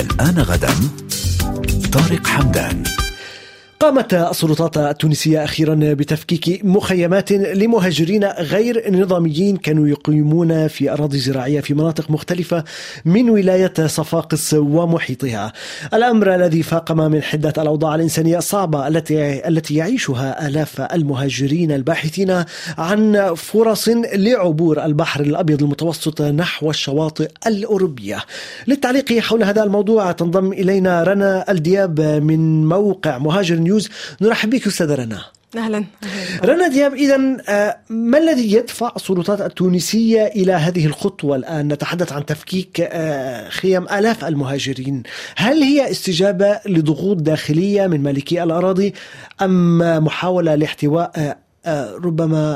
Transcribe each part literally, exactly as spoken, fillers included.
الآن غدا طارق حمدان. قامت السلطات التونسية أخيرا بتفكيك مخيمات لمهاجرين غير نظاميين كانوا يقيمون في أراضي زراعية في مناطق مختلفة من ولاية صفاقس ومحيطها. الأمر الذي فاقم من حدة الأوضاع الإنسانية الصعبة التي التي يعيشها آلاف المهاجرين الباحثين عن فرص لعبور البحر الأبيض المتوسط نحو الشواطئ الأوروبية. للتعليق حول هذا الموضوع تنضم إلينا رنا الدياب من موقع مهاجر نيوز. نرحب بك أستاذة رنا. أهلا. رنا دياب، إذن ما الذي يدفع السلطات التونسية إلى هذه الخطوة الآن؟ نتحدث عن تفكيك خيام آلاف المهاجرين. هل هي استجابة لضغوط داخلية من مالكي الأراضي أم محاولة لاحتواء ربما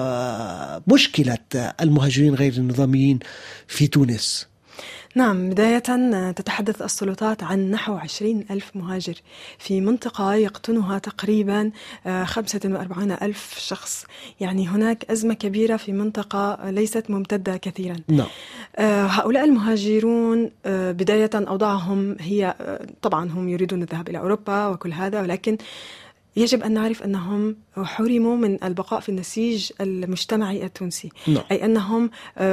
مشكلة المهاجرين غير النظاميين في تونس؟ نعم، بداية تتحدث السلطات عن نحو عشرين ألف مهاجر في منطقة يقطنها تقريبا خمسة وأربعين ألف شخص. يعني هناك أزمة كبيرة في منطقة ليست ممتدة كثيرا. نعم. هؤلاء المهاجرون بداية أوضاعهم هي طبعا هم يريدون الذهاب إلى أوروبا وكل هذا، ولكن يجب أن نعرف أنهم حرموا من البقاء في النسيج المجتمعي التونسي. no. أي أنهم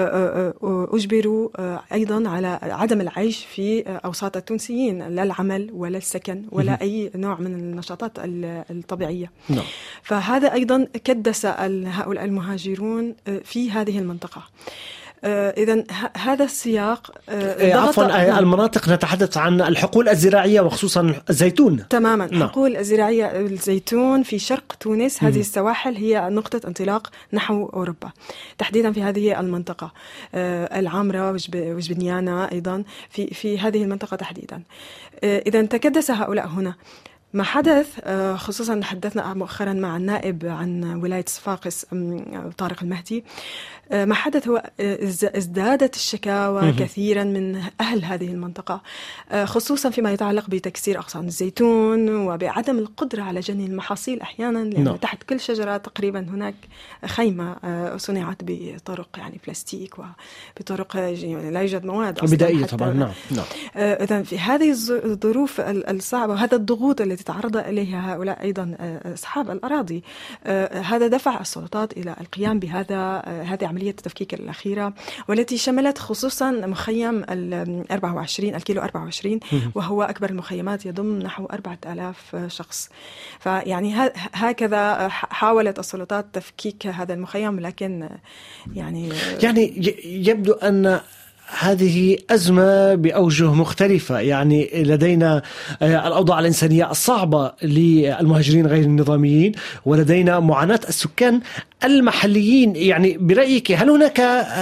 أجبروا أيضا على عدم العيش في أوساط التونسيين، لا العمل ولا السكن ولا أي نوع من النشاطات الطبيعية. no. فهذا أيضا كدس هؤلاء المهاجرون في هذه المنطقة. إذن هذا السياق عفوا المناطق نتحدث عن الحقول الزراعية وخصوصا الزيتون. تماما. نعم. حقول الزراعية الزيتون في شرق تونس. هذه السواحل هي نقطة انطلاق نحو أوروبا، تحديدا في هذه المنطقة العامرة وجبنيانة أيضا في في هذه المنطقة تحديدا. إذن تكدس هؤلاء هنا. ما حدث، خصوصا حدثنا مؤخرا مع النائب عن ولاية صفاقس طارق المهدي، ما حدث هو ازدادت الشكاوى كثيرا من أهل هذه المنطقة، خصوصا فيما يتعلق بتكسير أغصان الزيتون وبعدم القدرة على جني المحاصيل أحيانا، لأن no. تحت كل شجرة تقريبا هناك خيمة صنعت بطرق يعني بلاستيك وبطرق يعني لا يوجد مواد بدائية طبعا. نعم. إذن في هذه الظروف الصعبة وهذا الضغوط التي تعرض إليها هؤلاء أيضا أصحاب الأراضي، هذا دفع السلطات إلى القيام بهذا هذه عملية التفكيك الأخيرة، والتي شملت خصوصا مخيم الأربعة وعشرين الكيلو أربعة وعشرين، وهو أكبر المخيمات يضم نحو أربعة آلاف شخص. فيعني هكذا حاولت السلطات تفكيك هذا المخيم، لكن يعني يعني يبدو أن هذه أزمة بأوجه مختلفة. يعني لدينا الأوضاع الإنسانية الصعبة للمهاجرين غير النظاميين، ولدينا معاناة السكان المحليين. يعني برأيك هل هناك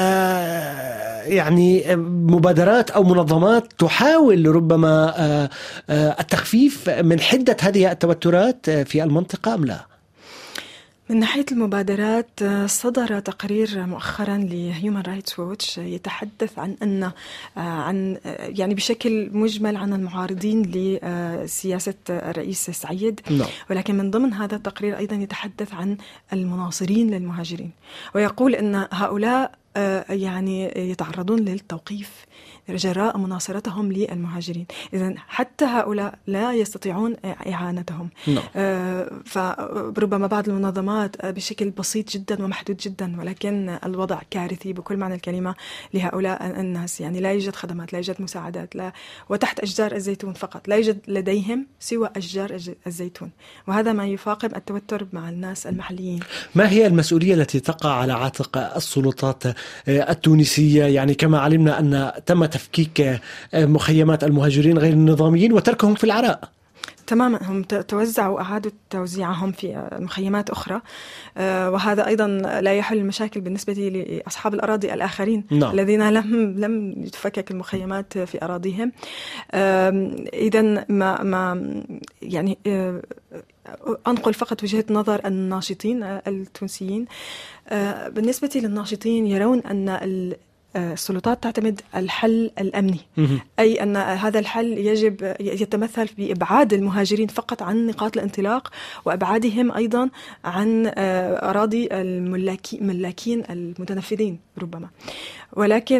يعني مبادرات أو منظمات تحاول ربما التخفيف من حدة هذه التوترات في المنطقة أم لا؟ من ناحية المبادرات، صدر تقرير مؤخرا لهيومن رايتس ووتش يتحدث عن أن عن يعني بشكل مجمل عن المعارضين لسياسة الرئيس سعيد، no. ولكن من ضمن هذا التقرير أيضا يتحدث عن المناصرين للمهاجرين، ويقول أن هؤلاء يعني يتعرضون للتوقيف جراء مناصرتهم للمهاجرين. إذن حتى هؤلاء لا يستطيعون إعانتهم. no. فربما بعض المنظمات بشكل بسيط جدا ومحدود جدا، ولكن الوضع كارثي بكل معنى الكلمة لهؤلاء الناس. يعني لا يوجد خدمات، لا يوجد مساعدات، لا وتحت أشجار الزيتون فقط، لا يوجد لديهم سوى أشجار الزيتون، وهذا ما يفاقم التوتر مع الناس المحليين. ما هي المسؤولية التي تقع على عاتق السلطات التونسية؟ يعني كما علمنا أن تم تفكيك مخيمات المهاجرين غير النظاميين وتركهم في العراء. تماما، هم توزعوا أعادوا توزيعهم في مخيمات أخرى، وهذا أيضا لا يحل المشاكل بالنسبة لأصحاب الأراضي الآخرين no. الذين لم لم تفكك المخيمات في أراضيهم. إذن ما ما يعني أنقل فقط وجهة نظر الناشطين التونسيين. بالنسبة للناشطين يرون أن السلطات تعتمد الحل الأمني، أي أن هذا الحل يجب يتمثل بإبعاد المهاجرين فقط عن نقاط الانطلاق، وإبعادهم أيضا عن أراضي الملاكين المتنفذين ربما. ولكن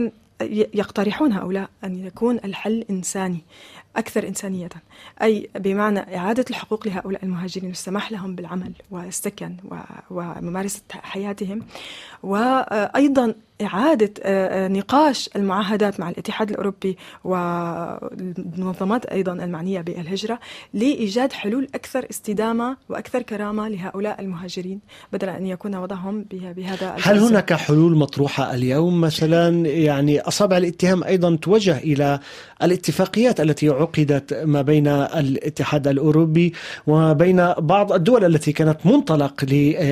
يقترحون هؤلاء أن يكون الحل إنساني أكثر إنسانية، أي بمعنى إعادة الحقوق لهؤلاء المهاجرين والسماح لهم بالعمل والسكن وممارسة حياتهم، وأيضا إعادة نقاش المعاهدات مع الاتحاد الأوروبي والمنظمات أيضا المعنية بالهجرة لإيجاد حلول أكثر استدامة وأكثر كرامة لهؤلاء المهاجرين بدل أن يكون وضعهم بهذا. هل هناك حلول مطروحة اليوم مثلا؟ يعني أصابع الاتهام أيضا توجه إلى الاتفاقيات التي عقدت ما بين الاتحاد الأوروبي وبين بعض الدول التي كانت منطلق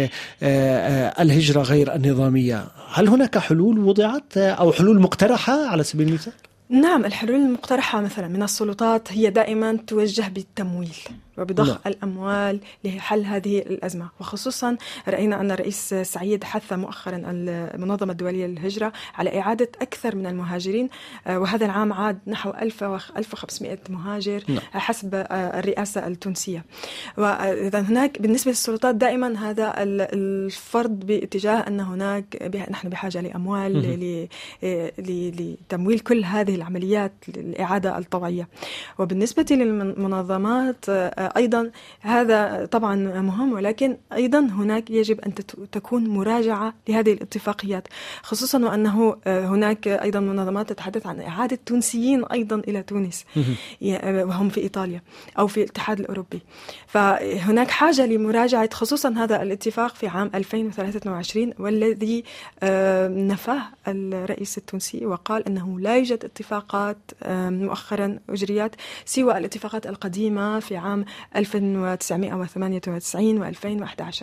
للهجرة غير النظامية. هل هناك حلول وضعت أو حلول مقترحة على سبيل المثال؟ نعم، الحلول المقترحة مثلا من السلطات هي دائما توجه بالتمويل وبضخ لا. الأموال لحل هذه الأزمة، وخصوصا رأينا أن الرئيس سعيد حث مؤخرا المنظمة الدولية للهجرة على إعادة أكثر من المهاجرين، وهذا العام عاد نحو ألف وخمسمائة مهاجر لا. حسب الرئاسة التونسية. وإذا هناك بالنسبة للسلطات دائما هذا الفرض باتجاه أن هناك نحن بحاجة لأموال لتمويل كل هذه العمليات الإعادة الطوعية. وبالنسبة للمنظمات أيضا هذا طبعا مهم، ولكن أيضا هناك يجب أن تكون مراجعة لهذه الاتفاقيات، خصوصا وأنه هناك أيضا منظمات تتحدث عن إعادة تونسيين أيضا إلى تونس وهم في إيطاليا أو في الاتحاد الأوروبي. فهناك حاجة لمراجعة خصوصا هذا الاتفاق في عام ألفين وثلاثة وعشرين والذي نفاه الرئيس التونسي وقال أنه لا يوجد اتفاقات مؤخرا أجريت سوى الاتفاقات القديمة في عام ألف وتسعمائة وثمانية وتسعين وألفين وأحد عشر.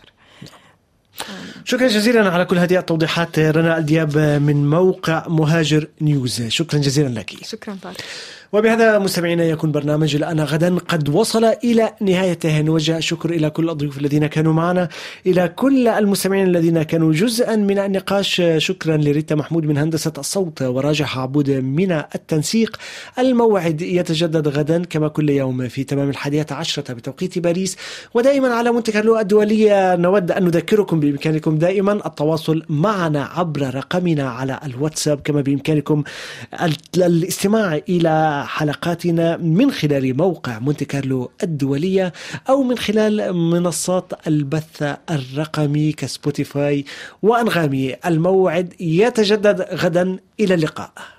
شكرا جزيلا على كل هذه التوضيحات رنا الدياب من موقع مهاجر نيوز. شكرا جزيلا لك. شكرا طارق. وبهذا مستمعينا يكون برنامج الآن غدا قد وصل إلى نهايته. نوجه شكر إلى كل الضيوف الذين كانوا معنا، إلى كل المستمعين الذين كانوا جزءا من النقاش. شكرا لريتا محمود من هندسة الصوت وراجح عبود من التنسيق. الموعد يتجدد غدا كما كل يوم في تمام الحادية عشرة بتوقيت باريس، ودائما على مونte كارلو الدولية. نود أن نذكركم بإمكانكم دائما التواصل معنا عبر رقمنا على الواتساب، كما بإمكانكم الاستماع إلى حلقاتنا من خلال موقع مونte كارلو الدولية أو من خلال منصات البث الرقمي كسبوتيفاي وأنغامي. الموعد يتجدد غدا، إلى اللقاء.